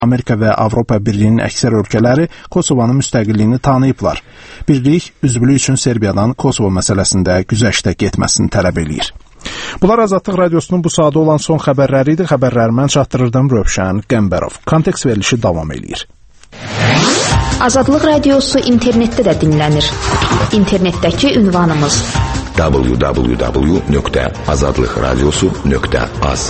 Amerika və Avropa Birliyinin əksər ölkələri Kosovanın müstəqilliyini tanıyıblar. Birlik, üzvlük üçün Serbiyadan Kosovo məsələsində güzəştə getməsini tələb eləyir. Bunlar Azadlıq Radiosunun bu saata olan son xəbərləri idi. Xəbərləri mən çatdırırdım Rövşən Qəmbərov. Kontekst verilişi davam eləyir. Azadlıq Radiosu internetdə də dinlənir. İnternetdəki ünvanımız www.azadlıqradiosu.az.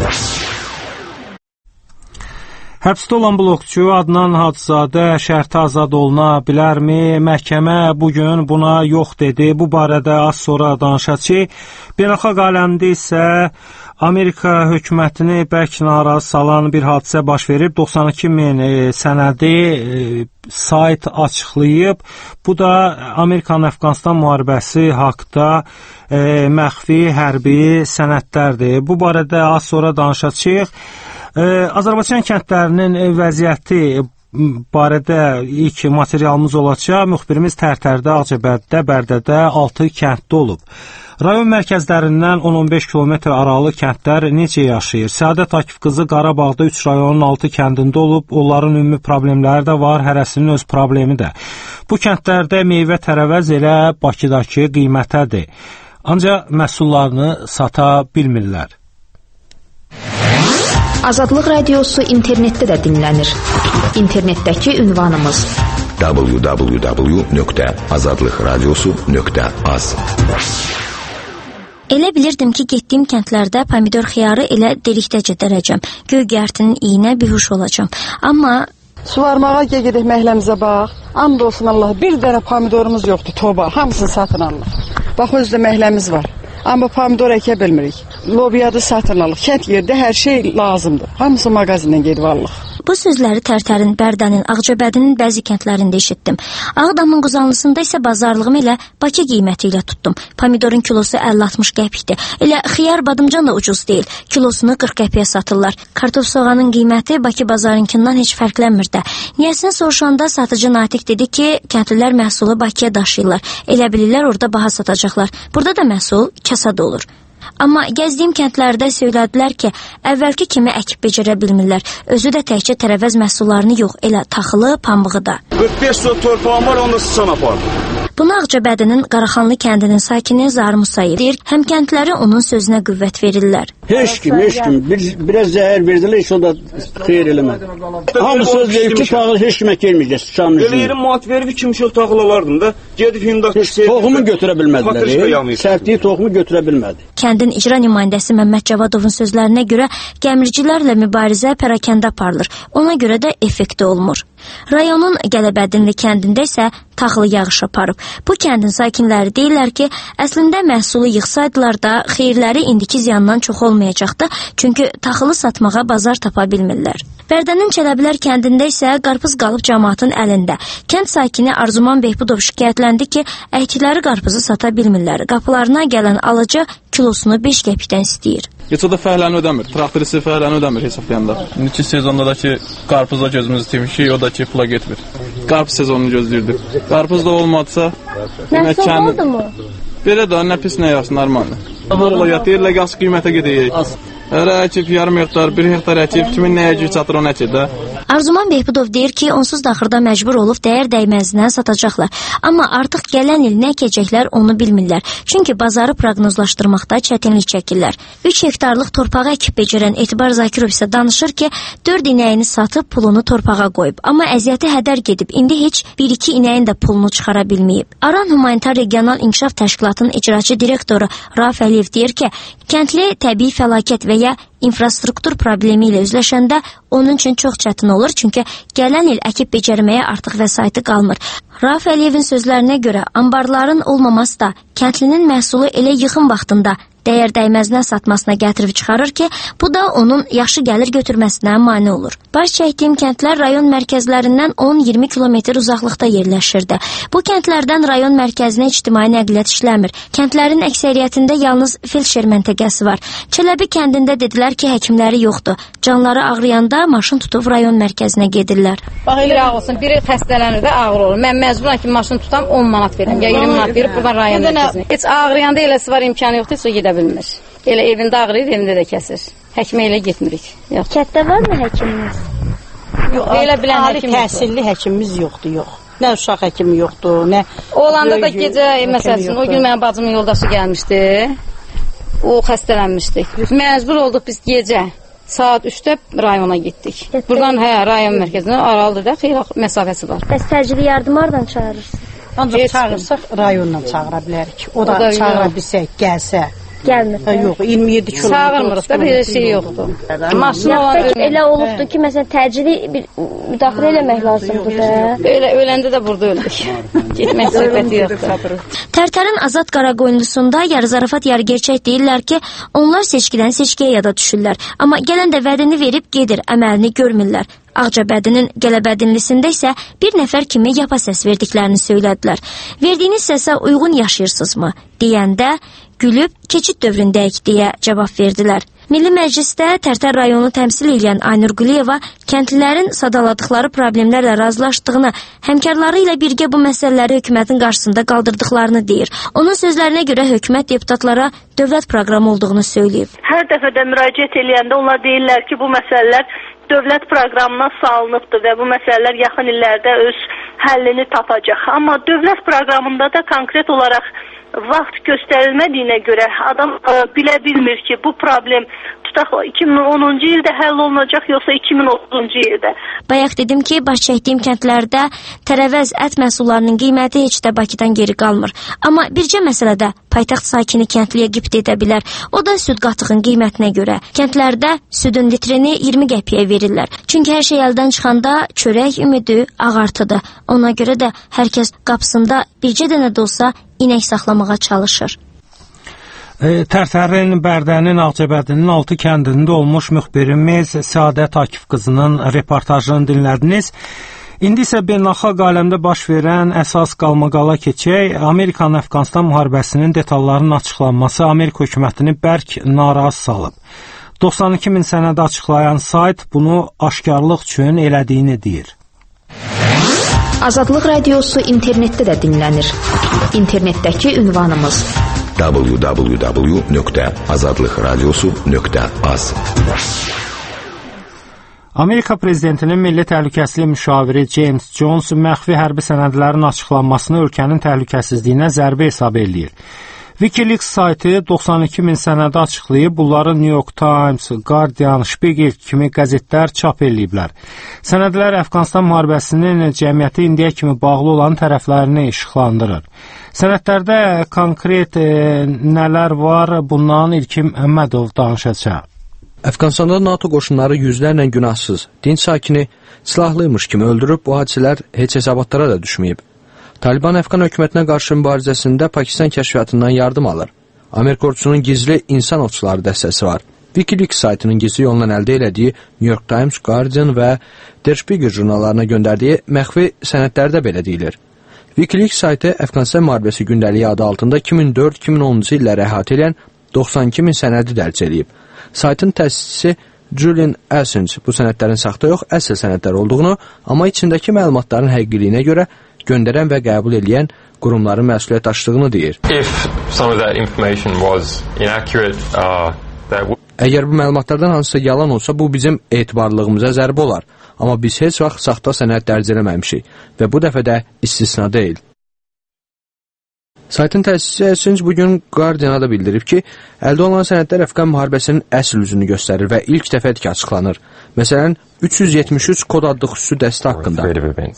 Həbsdə olan blokçu Adnan Hacızadə şərti azad oluna bilərmi? Məhkəmə bugün buna yox dedi. Bu barədə az sonra danışacağıq. Beynəlxalq aləmdə isə Amerika hökumətini bərk narazı salan bir hadisə baş verib. 92 min sənədi sayt açıqlayıb. Bu da Amerikanın Əfqanistan müharibəsi haqda məxfi hərbi sənədlərdir. Bu barədə az sonra danışacağıq. Azərbaycan kəndlərinin vəziyyəti barədə ilk materialımız olacaq. Müxbirimiz Tərtərdə, Ağcabəddə, Bərdədə 6 kənddə olub. Rayon mərkəzlərindən 10-15 kilometr aralı kəndlər necə yaşayır? Səadət Akif qızı Qarabağda 3 rayonun 6 kəndində olub. Onların ümumi problemləri də var, hərəsinin öz problemi də. Bu kəndlərdə meyvə tərəvəz elə Bakıdakı qiymətədir. Ancaq məhsullarını sata bilmirlər. Azadlıq Radiosu internetdə də dinlənir. İnternetdəki ünvanımız www.azadlıqradiosu.az. Elə bilirdim ki, getdiyim kəndlərdə pomidor xiyarı elə delikdəcə dərəcəm. Göygərtinin iyinə bihuş olacam. Amma suvarmağa gedək məhləmizə bax. And olsun Allah, bir dənə pomidorumuz yoxdur, toba. Hamısını satın alırıq. Bax, özdə məhləmiz var. Amma pomidor əkə bilmirik. Lobiyadı satın alıq. Kənd yerdə hər şey lazımdır. Hamısı mağazindən gedib alıq. Bu sözləri Tərtərin, Bərdənin, Ağcabədinin bəzi kəndlərində eşitdim. Ağdamın Quzanlısında isə bazarlığımı elə Bakı qiyməti ilə tutdum. Pomidorun kilosu 50-60 qəpikdir. Elə xiyar badımcan da ucuz deyil. Kilosunu 40 qəpiyə satırlar. Kartof soğanın qiyməti Bakı bazarınkindən heç fərqlənmir də. Niyəsini soruşanda satıcı Natiq dedi ki, kəndlilər məhsulu Bakıya daşıyırlar. Elə bilirlər orada baha satacaqlar. Burada da məhsul kasad olur. Amma gəzdiyim kəndlərdə söylədilər ki, əvvəlki kimi əkib becərə bilmirlər. Özü də təkcə tərəvəz məhsullarını yox, elə taxılı, pambığı da. 45 sot torpağım var, onda sıçan apardım. Bunu Ağcabədinin Qaraxanlı kəndinin sakini Zar Musayev deyir. Həm kəndləri onun sözünə qüvvət verirlər. Heç kim. Biraz zəhər verdilər, heç o da xeyir eləmədi. Hamı söz verib ki, taxıl heç kimə gelməyəcək, sıçanın üzrünə. Verim mat verib 2 mişək taxıl alardım da, gedib himdat... Toxumu götürə bilmədilər, sərtliyi toxumu götürə bilmədi. Kəndin icra nümayəndəsi Məmməd Cavadovun sözlərinə görə gəmiricilərlə mübarizə pərakəndə aparılır. Ona görə də effekti olmur. Rayonun Gəlibədinli kəndində isə taxılı yağış aparıb. Bu kəndin sakinləri deyirlər ki, əslində məhsulu yığsaydılar da xeyirləri indiki ziyandan çox olmayacaqdı, çünki taxılı satmağa bazar tapa bilmirlər. Bərdənin Çələbilər kəndində isə qarpız qalıb cəmaatın əlində. Kənd sakini Arzuman Behbudov şikayətləndi ki, əkdikləri qarpızı sata bilmirlər. Qapılarına gələn alıcı kilosunu 5 qəpikdən istəyir. Heç o da fəhləni ödəmir, traktorisi fəhləni ödəmir hesablayanda. İndiki sezonda da ki, qarpızla gözümüzü itirmişik, o da ki, pula getmir. Qarpız sezonunu gözləyirdik. Qarpız da olmadsa... Məhsul oldu mu? Belə də, nə pis, nə yaxşı, normaldır. Deyirlər, qaz qiymətə gedəyik. Hər əkib, yarım hektar, 1 hektar əkib, kimin nəyə güc çatır, onu əkir də. Arzuman Behbudov deyir ki, onsuz da axırda məcbur olub dəyər dəyməzindən satacaqlar. Amma artıq gələn il nə əkəcəklər onu bilmirlər. Çünki bazarı proqnozlaşdırmaqda çətinlik çəkirlər. 3 hektarlıq torpağı əkib becərən Etibar Zakirov isə danışır ki, 4 inəyini satıb pulunu torpağa qoyub. Amma əziyyəti hədər gedib, indi heç 1-2 inəyin də pulunu çıxara bilməyib. Aran Humanitar Regional İnkişaf Təşkilatının icraçı direktoru Rauf Əliyev deyir ki, kəndli təbii fəlakət və ya infrastruktur problemi ilə üzləşəndə onun üçün çox çətin olur, çünki gələn il əkib becərməyə artıq vəsaiti qalmır. Rauf Əliyevin sözlərinə görə ambarların olmaması da kəndlinin məhsulu elə yığım vaxtında dəyər dəyməzinə satmasına gətirib çıxarır ki, bu da onun yaxşı gəlir götürməsinə mane olur. Baş çəkdiyim kəndlər rayon mərkəzlərindən 10-20 kilometr uzaqlıqda yerləşirdi. Bu kəndlərdən rayon mərkəzinə ictimai nəqliyyat işləmir. Kəndlərin əksəriyyətində yalnız felşer məntəqəsi var. Çələbi kəndində dedilər ki, həkimləri yoxdur. Canları ağrıyanda maşın tutub rayon mərkəzinə gedirlər. Bax, elə ağ olsun, biri xəstələnir də ağır olur. Mən məcburam ki, maşın tutam 10 manat verim, ya 20 manat verib buradan rayon mərkəzinə. Heç ağrıyanda eləsi var, imkanı yoxdur, heç o gedə bilmir. Elə evində ağrıyır, evində də kəsir. Həkimə elə getmirik. Kətdə varmı həkiminiz? Elə bilən ali təhsilli həkimimiz yoxdur, yox. Nə uşaq həkimi yoxdur, nə... Olanda da gecə, məsələn, o gün mənim bacımın yoldaşı gəlmişdi, o xəstələnmişdik. Məcbur olduq biz gecə. Saat 3-də rayona getdik. Buradan rayon mərkəzinə aralıdır da, xeyli məsafəsi var. Bəs təcili yardım hardan çağırırsınız? Ancaq çağırsaq rayondan çağıra bilərik. O da çağıra bilsək, gəlsə. Gəlmir. Yox, 27 kilometr. Çağırmırıq da, bir şey yoxdur. Yaxşı elə olubdur ki, məsələn, təcili bir müdaxilə eləmək lazımdır da. Öləndə də burada öldük. Getmək söhbəti yoxdur. Tərtərin Azad Qaraqoyunlusunda yarı zarafat, yarı gerçək deyirlər ki, onlar seçkidən seçkiyə yada düşürlər. Amma gələn də vədini verib gedir, əməlini görmürlər. Ağcabədinin Gəlabədinlisində isə bir nəfər kimi yapa səs verdiklərini söylədilər. Verdiyiniz səsə uyğun yaşayırsınızmı? Deyəndə gülüb keçid dövründəyik deyə cavab verdilər. Milli Məclisdə Tərtər rayonu təmsil edən Aynur Quliyeva kəndlilərin sadaladıqları problemlərlə razılaşdığını, həmkarları ilə birgə bu məsələləri hökumətin qarşısında qaldırdıqlarını deyir. Onun sözlərinə görə hökumət deputatlara dövlət proqramı olduğunu söyləyib. Hər dəfədə müraciət eləyəndə onlar deyirlər ki, bu məsələlər dövlət proqramına salınıbdır və bu məsələlər yaxın illərdə öz həllini tapacaq. Amma dövlət proqramında da konkret olaraq vaxt göstərilmədiyinə görə adam bilə bilmir ki, bu problem tutaq 2010-cu ildə həll olunacaq, yoxsa 2030-cu ildə. Bayaq dedim ki, baş çəkdiyim kəndlərdə tərəvəz ət məhsullarının qiyməti heç də Bakıdan geri qalmır. Amma bircə məsələdə paytaxt sakini kəndliyə qibt edə bilər. O da süd qatığın qiymətinə görə. Kəndlərdə südün litrini 20 qəpiyə verirlər. Çünki hər şey əldən çıxanda çörək ümidi ağartıdır. Ona görə də hər kəs qapısında bircə dənə də olsa inək saxlamağa çalışır. Tərtərin, Bərdənin, Ağcabədinin 6 kəndində olmuş müxbirimiz Səadət Akif qızının reportajını dinlədiniz. İndi isə beynəlxalq aləmdə baş verən əsas qalmaqala keçək. Amerikanın Əfqanistan müharibəsinin detallarının açıqlanması Amerika hökumətini bərk narazı salıb. 92 min sənədi açıqlayan sayt bunu aşkarlıq üçün elədiyini deyir. Azadlıq Radiosu internetdə də dinlənir. İnternetdəki ünvanımız www.azadlıqradiosu.az. Amerika prezidentinin milli təhlükəsizlik müşaviri James Jones məxfi hərbi sənədlərin açıqlanmasını ölkənin təhlükəsizliyinə zərbə hesab eləyir. Wikileaks saytı 92 min sənədi açıqlayıb, bunları New York Times, Guardian, Spiegel kimi qəzetlər çap eləyiblər. Sənədlər Əfqanistan müharibəsinin cəmiyyəti indiyə kimi bağlı olan tərəflərini işıqlandırır. Sənədlərdə konkret nələr var, bundan İlkim Əmmədov danışacaq. Əfqanistanda NATO qoşunları yüzlərlə günahsız, dinc sakini silahlıymış kimi öldürüb, bu hadisələr heç hesabatlara da düşməyib. Taliban Əfqan hökumətinə qarşı mübarizəsində Pakistan kəşfiyyatından yardım alır. Amerika ordusunun gizli insan ovçuları dəstəsi var. Wikileaks saytının gizli yolla əldə elədiyi New York Times, Guardian və Der Spiegel jurnallarına göndərdiyi məxfi sənədlərdə belə deyilir. Wikileaks saytı Əfqanistan müharibəsi gündəliyi adı altında 2004-2010-cu illəri əhatə edən 92 min sənədi dərc edib. Saytın təsisçisi Julian Assange bu sənədlərin saxta yox, əsl sənədlər olduğunu, amma içindəki məlumatların həqiqiliyinə görə göndərən və qəbul edən qurumların məsuliyyət daşıdığını deyir. Əgər bu məlumatlardan hansısa yalan olsa, bu bizim etibarlılığımıza zərbə olar. Amma biz heç vaxt saxta sənəd dərc eləməmişik və bu dəfə də istisna deyil. Saytın təsisçisi Assange bugün Guardiana da bildirib ki, əldə olunan sənədlər Əfqan müharibəsinin əsl üzünü göstərir və ilk dəfədir ki, açıqlanır. Məsələn, 373 kod adlı xüsusi dəstə haqqında.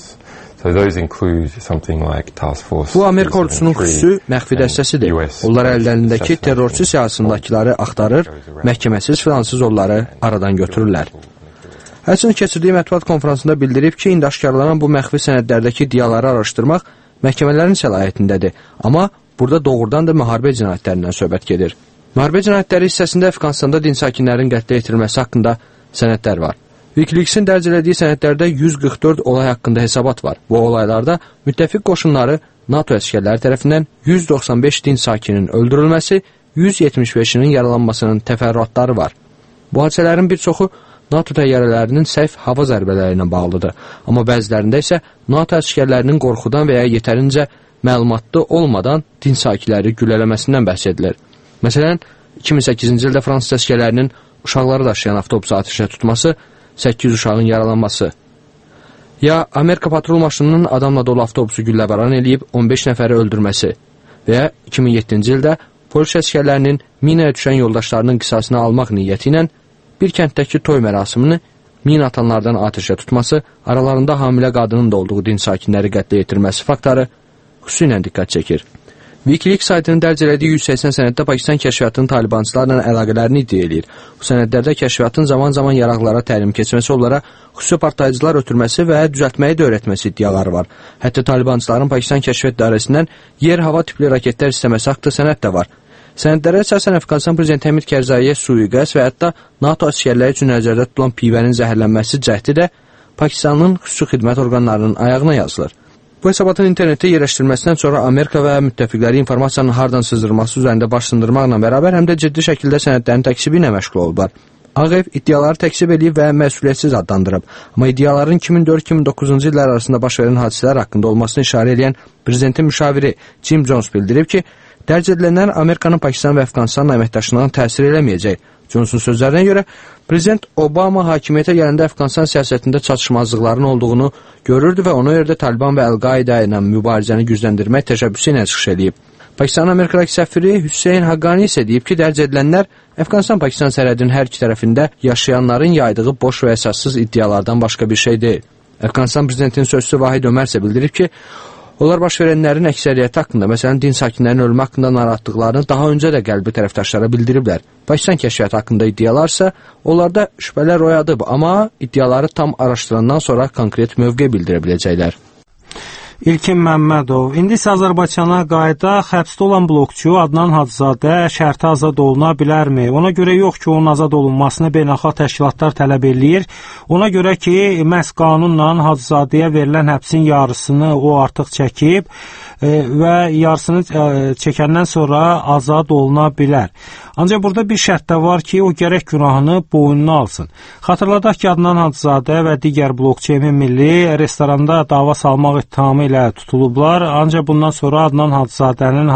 Bu, Amerika ordusunun xüsusi məxfi dəstəsidir. Onlar əllərindəki terrorçu siyasındakıları axtarır, məhkəməsiz filansız onları aradan götürürlər. Həmçinin keçirdiyi mətbuat konferansında bildirib ki, indi aşkarlanan bu məxfi sənədlərdəki iddiaları araşdırmaq məhkəmələrin səlahiyyətindədir. Amma burada doğrudan da müharibə cinayətlərindən söhbət gedir. Müharibə cinayətləri hissəsində Əfqanistanda din sakinlərin qətlə yetirilməsi haqqında sənədlər var. Wikileaks'in dərc elədiyi sənədlərdə 144 olay haqqında hesabat var. Bu olaylarda müttəfiq qoşunları NATO əsgərləri tərəfindən 195 din sakinin öldürülməsi, 175-inin yaralanmasının təfərrüatları var. Bu hadisələrin bir çoxu NATO təyyarələrinin səhv hava zərbələri ilə bağlıdır. Amma bəzilərində isə NATO əsgərlərinin qorxudan və ya yetərincə məlumatlı olmadan din sakinləri güllələməsindən bəhs edilir. Məsələn, 2008-ci ildə Fransız əsgərlərinin uşaqları daşıyan avtobusu atəşə tutması, 8 uşağın yaralanması Ya Amerika patrul maşınının adamla dolu avtobusu gülləbaran eləyib 15 nəfəri öldürməsi və ya 2007-ci ildə polis əsgərlərinin minaya düşən yoldaşlarının qisasını almaq niyyəti ilə bir kənddəki toy mərasimini mina atanlardan atəşə tutması, aralarında hamilə qadının da olduğu din sakinləri qətlə yetirməsi faktları xüsusilə diqqət çəkir. Wikileaks saytının dərc elədiyi 180 sənəddə Pakistan kəşfiyyatının talibançılarla əlaqələrini iddia edir. Bu sənədlərdə kəşfiyyatın zaman-zaman yaraqlara təlim keçməsi, onlara xüsusi partlayıcılar ötürməsi və düzəltməyi də öyrətməsi iddiaları var. Hətta talibançıların Pakistan kəşfiyyat idarəsindən yer-hava tipli raketlər istəməsi haqqında sənəd də var. Sənədlərə əsasən Əfqanistan prezidenti Həmid Kərzaiyə sui-qəsd və hətta NATO əsgərləri üçün nəzərdə tutulan pivənin zəhərlənməsi cəhdi də Pakistanın xüsusi xidmət orqanlarının ayağına yazılır. Bu hesabatın internetdə yerləşdirilməsindən sonra Amerika və müttəfiqləri informasiyanın hardan sızdırılması üzərində baş sındırmaqla bərabər həm də ciddi şəkildə sənədlərin təksibi ilə məşğul olublar. Ağ Ev iddiaları təksib edib və məsuliyyətsiz adlandırıb. Amma iddiaların 2004-2009-cu illər arasında baş verən hadisələr haqqında olmasını işarə edən prezidentin müşaviri Jim Jones bildirib ki, dərc edilənlər Amerikanın Pakistan və Əfqanistanın əməkdaşlığına təsir eləməyəcək. Johnson sözlərinə görə, Prezident Obama hakimiyyətə gələndə Əfqanistan siyasətində çatışmazlıqların olduğunu görürdü və ona görə də Taliban və Əl-Qaidə ilə mübarizəni gücləndirmək təşəbbüsü ilə çıxış edib. Pakistanın Amerikadakı səfiri Hüseyn Haqqani isə deyib ki, dərc edilənlər Əfqanistan-Pakistan sərhədinin hər iki tərəfində yaşayanların yaydığı boş və əsassız iddialardan başqa bir şey deyil. Əfqanistan prezidentinin sözçüsü Vahid Ömər isə bildirib ki, onlar baş verənlərin əksəriyyəti haqqında, məsələn, din sakinlərinin ölümü haqqında narahatlıqlarını daha öncə də qəlbi tərəfdaşlara bildiriblər. Pakistan kəşfiyyatı haqqında iddialarsa, onlarda şübhələr oyadıb, amma iddiaları tam araşdırandan sonra konkret mövqe bildirə biləcəklər. İlkin Məmmədov, indi isə Azərbaycana qayıdaq, həbsdə olan blokçu Adnan Hacızadə şərti azad oluna bilərmi? Ona görə yox ki, onun azad olunmasını beynəlxalq təşkilatlar tələb eləyir. Ona görə ki, məhz qanunla Hacızadəyə verilən həbsin yarısını o artıq çəkib və yarısını çəkəndən sonra azad oluna bilər. Ancaq burada bir şərt də var ki, o gərək günahını boynuna alsın. Xatırladaq ki, Adnan Hacızadə və digər blokçu Emin Milli restoranda dava salmaq ittihamı ilə tutulublar. Ancaq bundan sonra Adnan Hacızadənin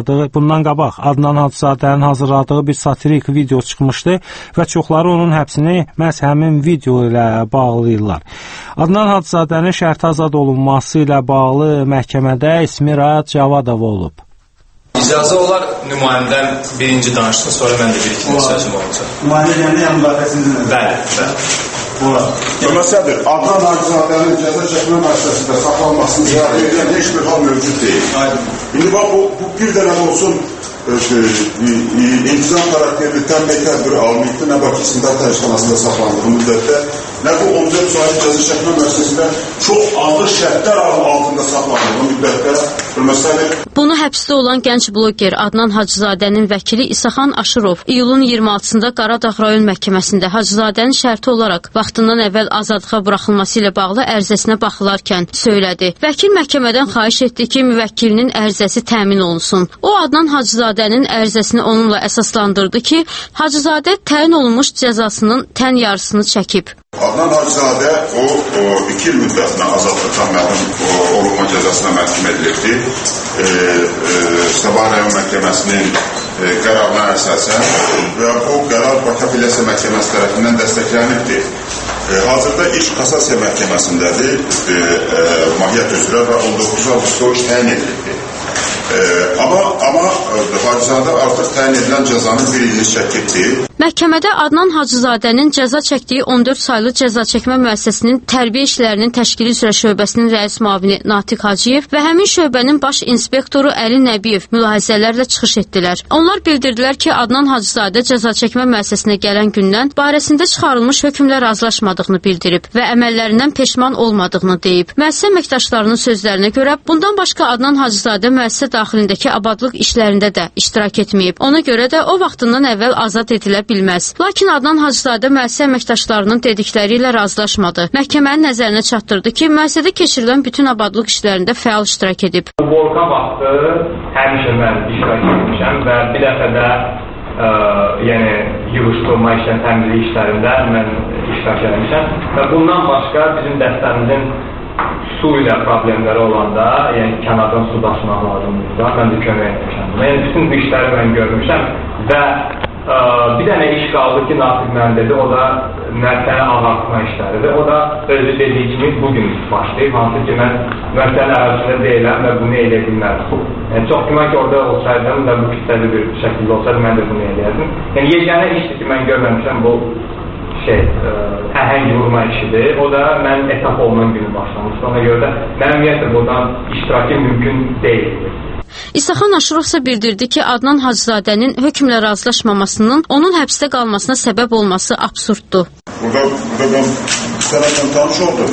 hazırladığı bir satirik video çıxmışdı və çoxları onun həbsini məhz həmin video ilə bağlayırlar. Adnan Hacızadənin şərti azad olunması ilə bağlı məhkəmədə İsmirat Cavadova olub. İcazə olar nümayəndən birinci danışsın, sonra mən də bir-ikinci sözüm olacaq. Nümayəndə yəni müdafiəsində? Bəli. Ömər Sədir, Adnan Hacızadənin cəza çəkmə müəssisəsində saxlanmasını iade edən heç bir hal mövcud deyil. İndi bax, bu bir dənə olsun intizam xarakterli tənbək tədbiri almayıbdır, nə Bakı İstintaq Təşkilatında saxlandığı müddətdə, nə bu 14 saylı cəza çəkmə müəssisəsində çox ağır şərtlər altında saxlandığı müddətdə Bunu həbsdə olan gənc bloger Adnan Hacızadənin vəkili İsaxan Aşırov iyulun 26-da Qaradağ rayon məhkəməsində Hacızadənin şərti olaraq vaxtından əvvəl azadlığa buraxılması ilə bağlı ərizəsinə baxılarkən söylədi. Vəkil məhkəmədən xahiş etdi ki, müvəkkilinin ərizəsi təmin olunsun. O, Adnan Hacızadənin ərizəsini onunla əsaslandırdı ki, Hacızadə təyin olunmuş cəzasının tən yarısını çəkib. Adnan Hacızadə o 2 il müddətinə azadlıqdan məhrum olunma cəzasına məhkum edilibdi. Sabah rayon məhkəməsinin qərarına əsasən və bu qərar Bakı Apellyasiya Məhkəməsi tərəfindən dəstəklənibdir. Hazırda iş Kassasiya Məhkəməsindədir, mahiyyət üzrə və 19 avqustda o iş təyin edilibdir. Amma Hacızadə artıq təyin edilən cəzanın bir ilini çəkibdir. Məhkəmədə Adnan Hacızadənin cəza çəkdiyi 14 saylı cəza çəkmə müəssisəsinin tərbiyə işlərinin təşkili üzrə şöbəsinin rəis müavini Natiq Hacıyev və həmin şöbənin baş inspektoru Əli Nəbiyev mülahizələrlə çıxış etdilər. Onlar bildirdilər ki, Adnan Hacızadə cəza çəkmə müəssisəsinə gələn gündən barəsində çıxarılmış hökmlə razılaşmadığını bildirib və əməllərindən peşman olmadığını deyib. Müəssisə əməkdaşlarının sözlərinə görə bundan başqa Adnan Hacızadə müəssisə daxilindəki abadlıq işlərində də iştirak etməyib. Ona görə də o vaxtından əvvəl azad edilə bilməz. Lakin Adnan Hacızadə müəssisə əməkdaşlarının dedikləri ilə razılaşmadı. Məhkəmənin nəzərinə çatdırdı ki, müəssisədə keçirilən bütün abadlıq işlərində fəal iştirak edib. Volka vaxtı həmişə mən iştirak etmişəm və bir dəfə də yəni yığışdırma işlərində, təmizlik işlərində mən iştirak etmişəm və bundan başqa bizim dəstəmizin su ilə problemləri olanda, yəni kənardan su daşımaq lazımdır. Mən də kömək etmişəm. Yəni bütün bu işləri mən görmüşəm və bir dənə iş qaldı ki, Natiq mən dedi, o da müəssisəni azaltma işləridir. O da özü dediyi kimi bugün başlayıb, hansı ki, mən müəssisənin ərazisində deyiləm və bunu eləyə bilmərəm. Çox güman ki, orada olsaydım da bu kütləli bir şəkildə olsaydı, mən də bunu eləyərdim. Yəni, yeganə işdir ki, mən görməmişəm bu əhəng vurma işidir. O da mənim etap olunan günü başlamışdı. Ona görə də mənim ümumiyyətlə buradan iştirakı mümkün deyildir. İsaxan Aşurov isə bildirdi ki, Adnan Hacızadənin hökmlə razılaşmamasının onun həbsdə qalmasına səbəb olması absurddur. Burada ben sənədlə tanış oldum.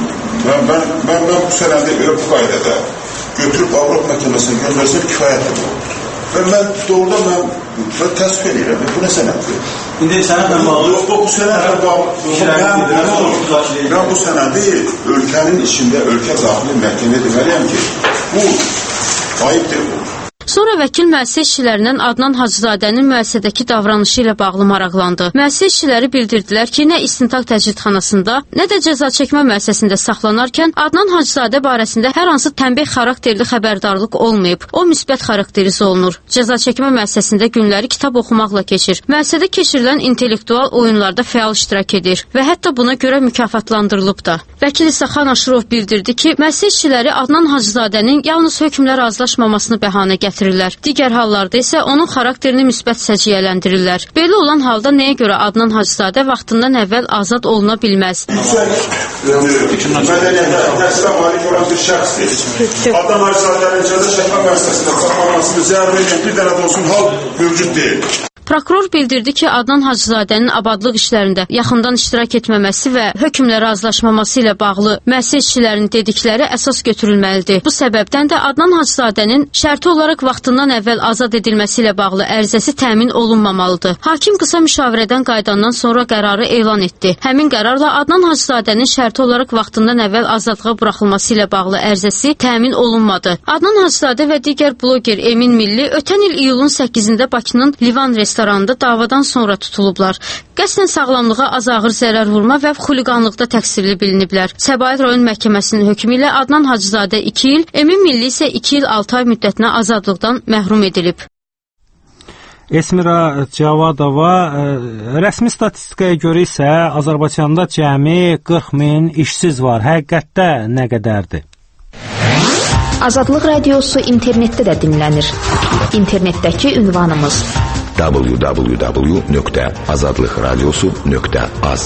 Ben bu sənədi bu qaydada götürüb Avropa məhkəməsinə göndərsəm kifayətdir. Və mən doğrudan mən təsvir edirəm. Bu nə sənəddir? İndi sənədlə bağlı. Bu sənədlə bağlı. Mən bu sənədi ölkənin içində, ölkə daxili məhkəməyə deməliyəm ki, bu ayıbdır bu. Sonra vəkil müəssisə işçilərindən Adnan Hacızadənin müəssisədəki davranışı ilə bağlı maraqlandı. Müəssisə işçiləri bildirdilər ki, nə istintaq təcridxanasında, nə də cəza çəkmə müəssisəsində saxlanarkən Adnan Hacızadə barəsində hər hansı tənbih xarakterli xəbərdarlıq olmayıb. O müsbət xarakterize olunur. Cəza çəkmə müəssisəsində günləri kitab oxumaqla keçir. Müəssisədə keçirilən intellektual oyunlarda fəal iştirak edir və hətta buna görə mükafatlandırılıb da. Vəkil İsaxan Aşurov bildirdi ki, müəssisə işçiləri Adnan Hacızadənin yalnız hökmlə razılaşmamasını bəhanə gətirir. Digər hallarda isə onun xarakterini müsbət səciyyələndirirlər. Belə olan halda nəyə görə Adnan Hacızadə vaxtından əvvəl azad oluna bilməz? Mədəniyyətə, təhsilə malik olan bir şəxsdir. Adnan Hacızadənin cəza çəkmə müəssisəsində saxlanmasını zəruri edən bir dənə də olsun hal mövcud deyil. Prokuror bildirdi ki, Adnan Hacızadənin abadlıq işlərində yaxından iştirak etməməsi və hökmlə razılaşmaması ilə bağlı müəssisə işçilərinin dedikləri əsas götürülməlidir. Bu səbəbdən də Adnan Hacızadənin şərti olaraq vaxtından əvvəl azad edilməsi ilə bağlı ərizəsi təmin olunmamalıdır. Hakim qısa müşavirədən qayıdandan sonra qərarı elan etdi. Həmin qərarla Adnan Hacızadənin şərti olaraq vaxtından əvvəl azadlığa buraxılması ilə bağlı ərizəsi təmin olunmadı. Adnan Hacızadə və digər bloger Emin Milli ötən il iyulun 8-də Bakının Livan restoranda davadan sonra tutulublar. Qəsdən sağlamlığa az ağır zərər vurma və xuliqanlıqda təqsirli biliniblər. Səbail rayon məhkəməsinin hökmü ilə Adnan Hacızadə 2 il, Emin Milli isə 2 il 6 ay müddətinə azadlıqdan məhrum edilib. Esmira Cavadova, rəsmi statistikaya görə isə Azərbaycanda cəmi 40 min işsiz var. Həqiqətdə nə qədərdir? Azadlıq radiosu internetdə də dinlənir. İnternetdəki ünvanımız www.azadlıqradiosu.az.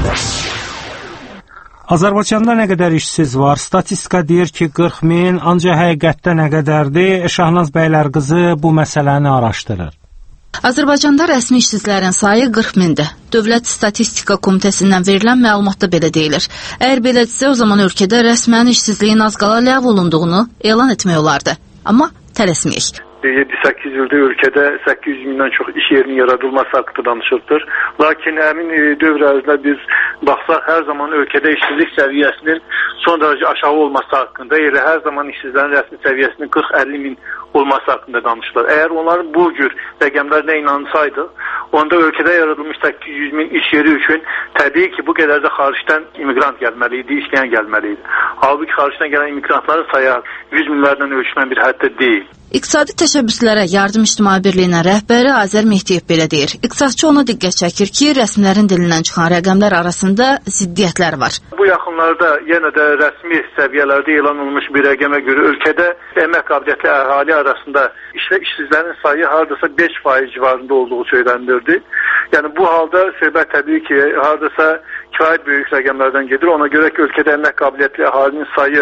Azərbaycanda nə qədər işsiz var? Statistika deyir ki 40 min, ancaq həqiqətdə nə qədərdir? Şahnaz Bəylərqızı bu məsələni araşdırır. Azərbaycanda rəsmi işsizlərin sayı 40 mindir. Dövlət Statistika Komitəsindən verilən məlumatda belə deyilir. Əgər belədirsə, o zaman ölkədə rəsmən işsizliyin az qala ləğv olunduğunu elan etmək olardı. Amma tələsməyək. 7-8 ildə ölkədə 800 mindən çox iş yerinin yaradılması haqqında danışılır. Lakin həmin dövr ərzində biz baxsaq, hər zaman ölkədə işsizlik səviyyəsinin son dərəcə aşağı olması haqqında, elə hər zaman işsizlərin rəsmi səviyyəsinin 40-50 min olması haqqında danışılır. Əgər onların bu cür rəqəmlərinə inansaydı, onda ölkədə yaradılmış 800 min iş yeri üçün təbii ki, bu qədər də xaricdən immigrant gəlməli idi, işləyən gəlməli idi. Halbuki xaricdən gələn immigrantların sayı 100 minlərdən ölçülən bir həddə deyil. İqtisadi təşəbbüslərə Yardım İctimai Birliyinin rəhbəri Azər Mehdiyev belə deyir. İqtisadçı ona diqqət çəkir ki, rəsmilərin dilindən çıxan rəqəmlər arasında ziddiyyətlər var. Bu yaxınlarda yenə də rəsmi səviyyələrdə elan olunmuş bir rəqəmə görə ölkədə əmək qabiliyyətli əhali arasında işsizlərin sayı hardasa 5% civarında olduğu söylənilirdi. Yəni bu halda söhbət təbii ki, hardasa kifayət böyük rəqəmlərdən gedir. Ona görə ki, ölkədə əmək qabiliyyətli əhalinin sayı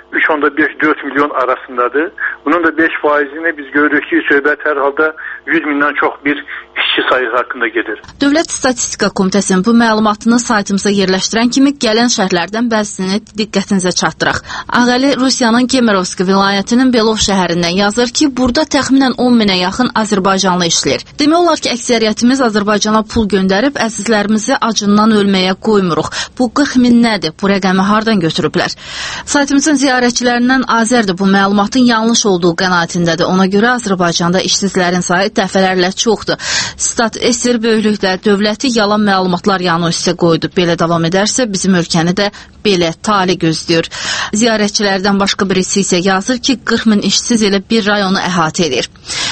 3.5-4 milyon arasındadır. Bunun da 5%'ini biz görürük ki, söhbət hər halda 100 mindən çox bir işçi sayısı haqqında gedir. Dövlət Statistika Komitəsinin bu məlumatını saytımıza yerləşdirən kimi gələn şəhərlərdən bəzisini diqqətinizə çatdıraq. Ağəli Rusiyanın Kemerovsk vilayətinin Belov şəhərindən yazır ki, burada təxminən 10 minə yaxın Azərbaycanlı işləyir. Demək olar ki, əksəriyyətimiz Azərbaycana pul göndərib əzizlərimizi acından ölməyə qoymuruq. Bu 40 min nədir? Bu rəqəmi hardan götürüblər? Saytımızın ziyarətçilərindən Azər də bu məlumatın yanlış olduğu qənaətindədir. Ona görə Azərbaycanda işsizlərin sayı dəfələrlə çoxdur. Stat esir böyüklükdə dövləti yalan məlumatlar yanı üstə qoydu. Belə davam edərsə bizim ölkəni də belə tali gözləyir. Ziyarətçilərdən başqa birisi isə yazır ki, 40 min işsiz elə bir rayonu əhatə edir.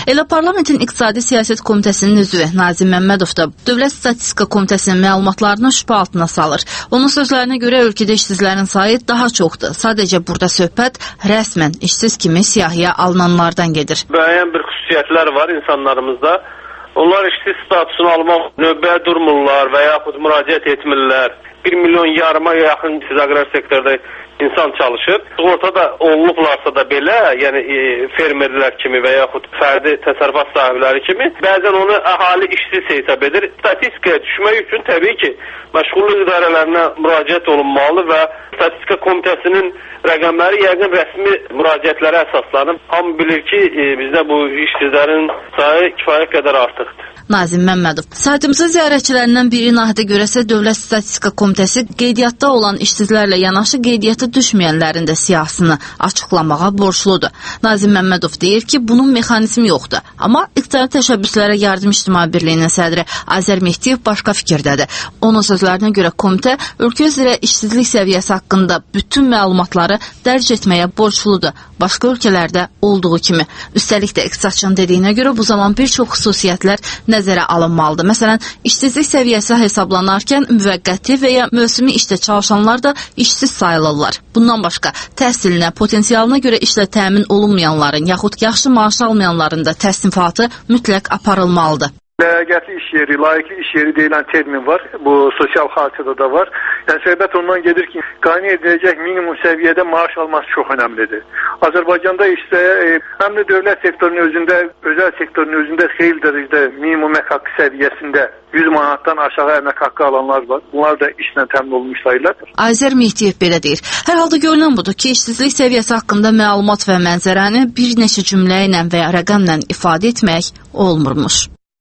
Elə Parlamentin İqtisadi Siyasət Komitəsinin üzvü Nazim Məmmədov da Dövlət Statistika Komitəsinin məlumatlarını şübhə altına salır. Onun sözlərinə görə ölkədə işsizlərin sayı daha çoxdur. Sadəcə burada söhbət rəsmən işsiz kimi siyahıya alınanlardan gedir. Müəyyən bir xüsusiyyətlər var insanlarımızda. Onlar işsiz statusunu almaq növbəyə durmurlar və yaxud müraciət etmirlər. 1,5 milyon yaxın agrar sektorda insan çalışır. Ortada olublarsa da belə, yəni fermerlər kimi və yaxud fərdi təsərrüfat sahibləri kimi bəzən onu əhali işsiz hesab edir. Statistikaya düşmək üçün təbii ki, məşğulluq idarələrinə müraciət olunmalı və Statistika Komitəsinin rəqəmləri yəqin rəsmi müraciətlərə əsaslanıb. Hamı bilir ki, bizdə bu işsizlərin sayı kifayət qədər artıqdır. Nazim Məmmədov. Saytımızın ziyarətçilərindən biri Nahidə görəsə Dövlət Statistika Komitəsi qeydiyyatda olan işsizlərlə yanaşı qeydiyyata düşməyənlərin də siyahısını açıqlamağa borcludur. Nazim Məmmədov deyir ki, bunun mexanizmi yoxdur. Amma İqtisadi Təşəbbüslərə Yardım İctimai Birliyinin sədri Azər Mehdiyev başqa fikirdədir. Onun sözlərinə görə komitə ölkə üzrə işsizlik səviyyəsi haqqında bütün məlumatları dərc etməyə borcludur. Başqa ölkələrdə olduğu kimi. Üstəlik də iqtisadçının dediyinə görə bu zaman bir çox xüsusiyyətlər nəzərə alınmalıdır. Məsələn, işsizlik səviyyəsi hesablanarkən müvəqqəti və ya mövsümi işdə çalışanlar da işsiz sayılırlar. Bundan başqa, təhsilinə, potensialına görə işlə təmin olunmayanların yaxud yaxşı maaş almayanların da təsnifatı mütləq aparılmalıdır. Ləyaqətli iş yeri, layiqli iş yeri deyilən termin var. Bu sosial xartada da var. Yəni söhbət ondan gedir ki, qane ediləcək minimum səviyyədə maaş alması çox önəmlidir. Azərbaycanda isə həm də dövlət sektorunun özündə, özəl sektorunun özündə xeyli dərəcədə minimum əmək haqqı səviyyəsində 100 manatdan aşağı əmək haqqı alanlar var. Bunlar da işlə təmin olunmuş sayılırlar. Azər Mehdiyev belə deyir. Hər halda görünən budur ki, işsizlik səviyyəsi haqqında məlumat və mənzərəni bir neçə cümlə ilə və ya rəqəmlə ifadə etmək olmurmuş.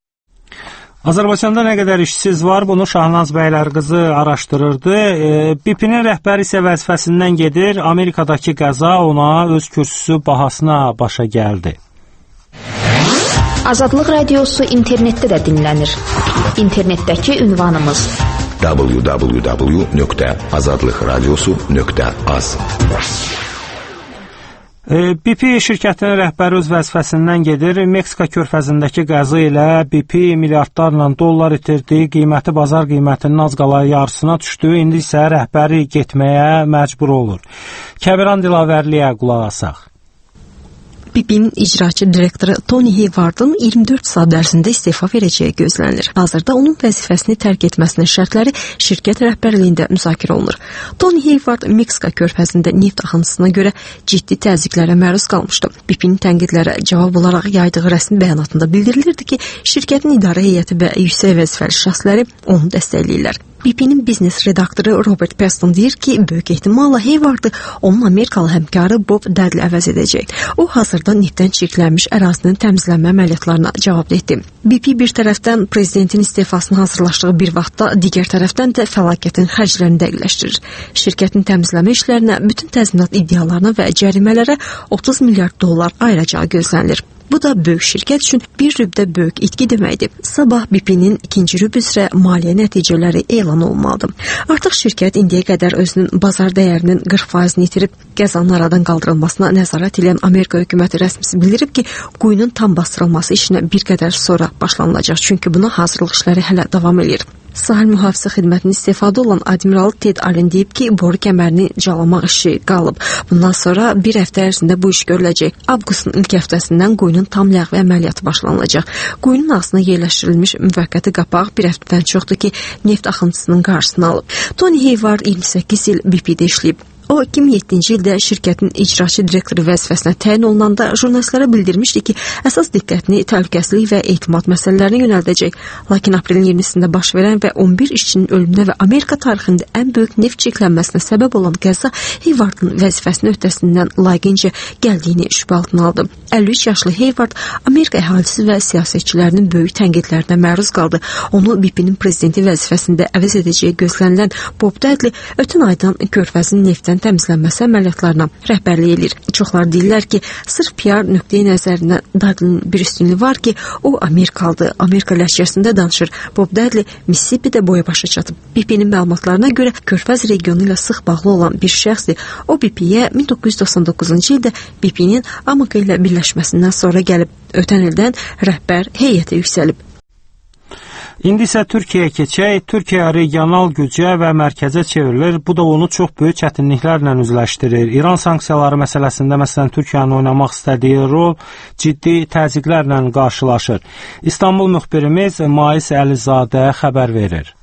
Azərbaycanda nə qədər işsiz var, bunu Şahnaz bəylər qızı araşdırırdı. BP-nin rəhbəri isə vəzifəsindən gedir, Amerikadakı qəza ona öz kürsüsü bahasına başa gəldi. Azadlıq radiosu internetdə də dinlənir. İnternetdəki ünvanımız www.azadlıqradiosu.az. BP şirkətinin rəhbəri öz vəzifəsindən gedir. Meksika körfəzindəki qəza ilə BP milyardlarla dollar itirdi. Qiyməti bazar qiymətinin az qala yarısına düşdü. İndi isə rəhbəri getməyə məcbur olur. Kəbiran Dilavərliyə qulaq asaq. BP-nin icraçı direktoru Tony Haywardın 24 saat ərzində istefa verəcəyi gözlənilir. Hazırda onun vəzifəsini tərk etməsinin şərtləri şirkət rəhbərliyində müzakirə olunur. Tony Hayward Meksika körfəzində neft axıntısına görə ciddi təzyiqlərə məruz qalmışdı. BP-nin tənqidlərə cavab olaraq yaydığı rəsmi bəyanatında bildirilirdi ki, şirkətin idarə heyəti və yüksək vəzifəli şəxsləri onu dəstəkləyirlər. BP-nin biznes redaktoru Robert Peston deyir ki, böyük ehtimalla Hayward'ı onun Amerikalı həmkarı Bob Dudley əvəz edəcək. O hazırda neftdən çirklənmiş ərazinin təmizlənmə əməliyyatlarına cavab etdi. BP bir tərəfdən prezidentin istefasını hazırlaşdığı bir vaxtda, digər tərəfdən də fəlakətin xərclərini dəqiqləşdirir. Şirkətin təmizləmə işlərinə, bütün təzminat iddialarına və cərimələrə 30 milyard dollar ayıracağı gözlənilir. Bu da böyük şirkət üçün bir rübdə böyük itki deməkdir. Sabah BP-nin ikinci rüb üzrə maliyyə nəticələri elan olunmalıdır. Artıq şirkət indiyə qədər özünün bazar dəyərinin 40%-ni itirib, qəzanın aradan qaldırılmasına nəzarət edən Amerika hökuməti rəsmisi bildirib ki, quyunun tam bastırılması işinə bir qədər sonra başlanılacaq, çünki buna hazırlıq işləri hələ davam edir. Sahil Mühafizə Xidmətinin istefada olan Admiral Ted Allen deyib ki, boru kəmərini calamaq işi qalıb. Bundan sonra bir həftə ərzində bu iş görüləcək. Avqustun ilk həftəsindən quyunun tam ləğvi əməliyyatı başlanılacaq. Quyunun ağzına yerləşdirilmiş müvəqqəti qapaq bir həftədən çoxdur ki, neft axıntısının qarşısını alıb. Tony Hayward 28 il BP-də işləyib. O 2007-ci ildə şirkətin icraçı direktoru vəzifəsinə təyin olunanda jurnalistlərə bildirmişdi ki, əsas diqqətini təhlükəsizlik və etimad məsələlərinə yönəldəcək. Lakin aprelin 20-sində baş verən və 11 işçinin ölümünə və Amerika tarixində ən böyük neft çirklənməsinə səbəb olan qəza Haywardın vəzifəsinin öhdəsindən layiqincə gəldiyini şübhə altına aldı. 53 yaşlı Hayward Amerika əhalisi və siyasətçilərinin böyük tənqidlərinə məruz qaldı. Onu BP-nin prezidenti vəzifəsində əvəz edəcəyi gözlənilən Bob Dudley ötən aydan körfəzin neftdən siyasətdən təmizlənməsi əməliyyatlarına rəhbərlik edir. Çoxlar deyirlər ki, sırf PR nöqteyi nəzərindən Dadlinin bir üstünlüyü var ki, o Amerikalıdır, Amerika ləhcəsində danışır. Bob Dadli Mississippidə boya başa çatıb. BP-nin məlumatlarına görə Körfəz regionu ilə sıx bağlı olan bir şəxsdir. O BP-yə 1999-cu ildə BP-nin Amerika ilə birləşməsindən sonra gəlib. Ötən ildən rəhbər heyətə yüksəlib. İndi isə Türkiyəyə keçək. Türkiyə regional gücə və mərkəzə çevrilir. Bu da onu çox böyük çətinliklərlə üzləşdirir. İran sanksiyaları məsələsində məsələn Türkiyənin oynamaq istədiyi rol ciddi təzyiqlərlə qarşılaşır. İstanbul müxbirimiz Mais Əlizadə xəbər verir.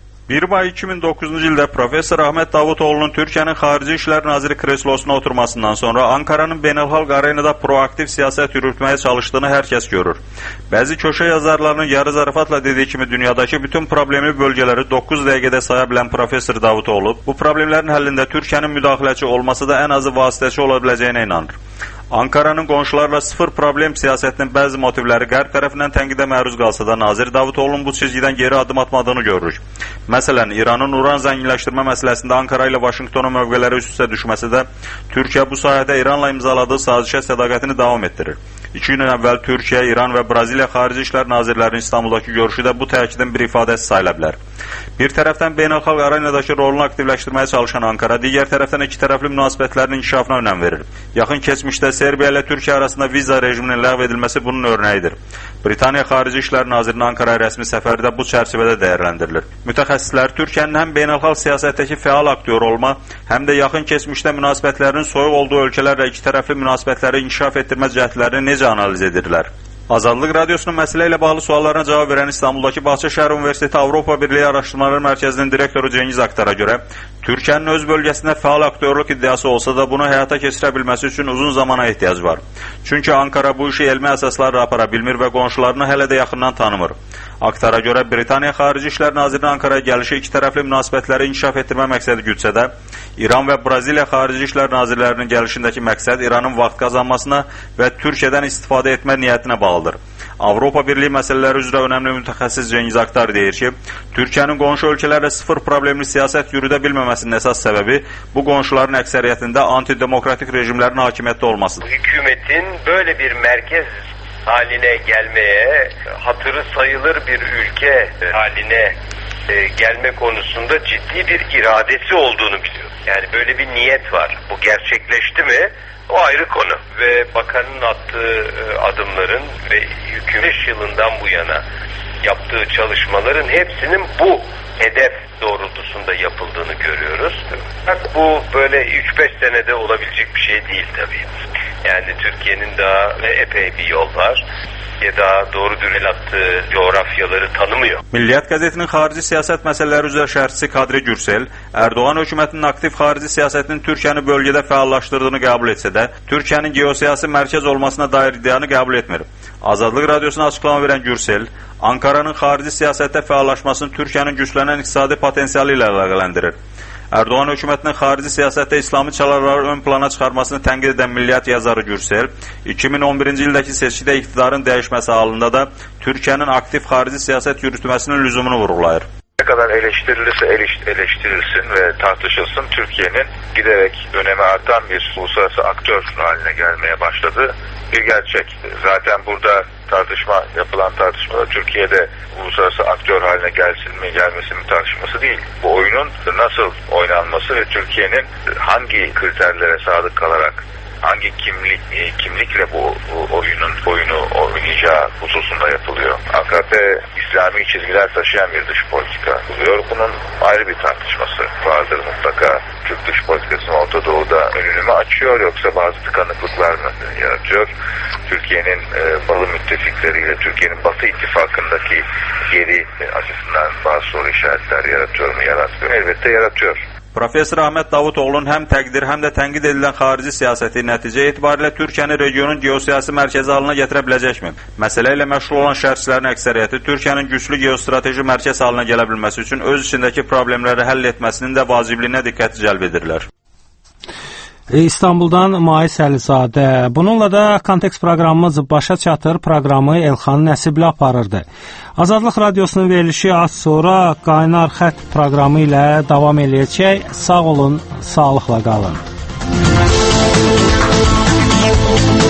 1 may 2009-cu ildə Professor Ahmet Davutoğlu'nun Türkiyənin Xarici İşlər Naziri kreslosuna oturmasından sonra Ankaranın beynəlxalq arenada proaktiv siyasət yürütməyə çalışdığını hər kəs görür. Bəzi köşə yazarlarının yarı zarafatla dediyi kimi dünyadakı bütün problemli bölgələri 9 dəqiqədə saya bilən Professor Davutoğlu bu problemlərin həllində Türkiyənin müdaxiləçi olmasa da ən azı vasitəçi ola biləcəyinə inanır. Ankaranın qonşularla sıfır problem siyasətinin bəzi motivləri qərb tərəfindən tənqidə məruz qalsa da Nazir Davutoğlu'nun bu çizgidən geri adım atmadığını görürük. Məsələn, İranın uran zənginləşdirmə məsələsində Ankara ilə Vaşinqtonun mövqeləri üst-üstə düşməsi də Türkiyə bu sayədə İranla imzaladığı sazişə sədaqətini davam etdirir. 2 gün əvvəl Türkiyə, İran və Braziliya Xarici İşlər Nazirlərinin İstanbuldakı görüşü də bu təkidin bir ifadəsi sayıla bilər. Bir tərəfdən beynəlxalq arenadakı rolunu aktivləşdirməyə çalışan Ankara, digər tərəfdən iki tərəfli münasibətlərin inkişafına önəm verir. Yaxın keçmişdə Serbiya ilə Türkiyə arasında viza rejiminin ləğv edilməsi bunun örnəyidir. Britaniya Xarici İşlər Nazirinin Ankaraya rəsmi səfəri də bu çərçivədə dəyərləndirilir. Mütəxəssislər Türkiyənin həm beynəlxalq siyasətdəki fəal aktyor olma, həm də yaxın keçmişdə münasibətlərinin soyuq olduğu ölkələrlə iki tərəfli münasibətləri inkişaf etdirmə cəhdlərini necə analiz edirlər? Azadlıq Radiosunun məsələ ilə bağlı suallarına cavab verən İstanbuldakı Bahçe Şəhər Universiteti Avropa Birliyi Araşdırmaları Mərkəzinin direktoru Cengiz Aktara görə, Türkiyənin öz bölgəsində fəal aktyorluq iddiası olsa da bunu həyata keçirə bilməsi üçün uzun zamana ehtiyac var. Çünki Ankara bu işi elmi əsaslarla apara bilmir və qonşularını hələ də yaxından tanımır. Aktara görə Britaniya Xarici İşlər Nazirinin Ankaraya gəlişi iki tərəfli münasibətləri inkişaf etdirmə məqsədi gütsə də, İran və Braziliya Xarici İşlər Nazirlərinin gəlişindəki məqsəd İranın vaxt qazanmasına və Türkiyədən istifadə etmə niyyətinə bağlıdır. Avropa Birliyi məsələləri üzrə önəmli mütəxəssis Cengiz Aktar deyir ki, Türkiyənin qonşu ölkələrlə sıfır problemli siyasət yürüdə bilməməsinin əsas səbəbi bu qonşuların əksəriyyətində antidemokratik rejimlərin hakimiyyətdə olmasıdır. Hükümetin böyle bir merkez haline gelmeye, hatırı sayılır bir ülke haline gelme konusunda ciddi bir iradesi olduğunu biliyorum. Yani böyle bir niyet var. Bu gerçekleşti mi? O ayrı konu. Ve bakanın attığı adımların ve hükümet 5 yılından bu yana yaptığı çalışmaların hepsinin bu hedef doğrultusunda yapıldığını görüyoruz. Bu böyle 3-5 senede olabilecek bir şey değil tabii. Yani Türkiye'nin daha epey bir yol var. Daha doğru dürel attığı coğrafyaları tanımıyor. Milliyyət qəzetinin xarici siyasət məsələləri üzrə şərhçisi Kadri Gürsel, Erdoğan hökumətinin aktiv xarici siyasətinin Türkiyəni bölgədə fəallaşdırdığını qəbul etsə də, Türkiyənin geosiyasi mərkəz olmasına dair iddianı qəbul etmir. Azadlıq Radiosuna açıqlama verən Gürsel, Ankaranın xarici siyasətdə fəallaşmasını Türkiyənin güclənən iqtisadi potensialı ilə əlaqələndirir. Erdoğan hökumətinin xarici siyasətdə İslami çalarları ön plana çıxarmasını tənqid edən Milliyyət yazarı Gürsel, 2011-ci ildəki seçkidə iqtidarın dəyişməsi halında da Türkiyənin aktiv xarici siyasət yürütməsinin lüzumunu vurğulayır. Ne kadar eleştirilirse eleştirilsin ve tartışılsın, Türkiye'nin giderek önemi artan bir uluslararası aktör haline gelmeye başladı. Bir gerçek. Zaten burada yapılan tartışmada Türkiye'de uluslararası aktör haline gelsin mi gelmesin mi tartışması değil. Bu oyunun nasıl oynanması ve Türkiye'nin hangi kriterlere sadık kalarak hangi kimlikle bu oyunu oynayacağı hususunda yapılıyor. AKP İslami çizgiler taşıyan bir dış politika buluyor. Bunun ayrı bir tartışması vardır mutlaka. Türk dış politikasının Orta Doğu'da önünü açıyor yoksa bazı tıkanıklıklar mı yaratıyor? Türkiye'nin balı müttefikleriyle Türkiye'nin Batı ittifakındaki yeri açısından bazı soru işaretler yaratıyor mu? Yaratmıyor. Elbette yaratıyor. Professor Ahmet Davutoğlu'nun həm təqdir, həm də tənqid edilən xarici siyasəti nəticə etibarilə Türkiyəni regionun geosiyasi mərkəzi halına gətirə biləcəkmi? Məsələ ilə məşğul olan şərhçilərin əksəriyyəti Türkiyənin güclü geostrateji mərkəz halına gələ bilməsi üçün öz içindəki problemləri həll etməsinin də vacibliyinə diqqəti cəlb edirlər. İstanbuldan Mais Əlizadə. Bununla da Kontekst proqramımız başa çatır. Proqramı Elxan Nəsibli aparırdı. Azadlıq Radiosunun verilişi az sonra Qaynar Xətt proqramı ilə davam eləyəcək. Sağ olun, sağlıqla qalın.